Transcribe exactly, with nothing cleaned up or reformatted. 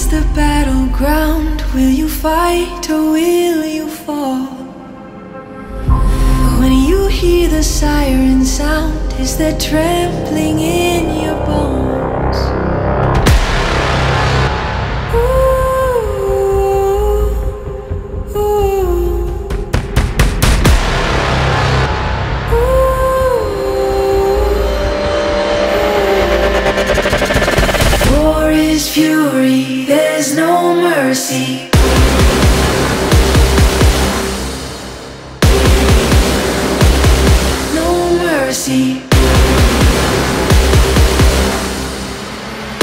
the battleground? Will you fight or will you fall? When you hear the siren sound, is there trembling in your bones? Ooh, ooh, ooh. War is fury, there's no mercy. See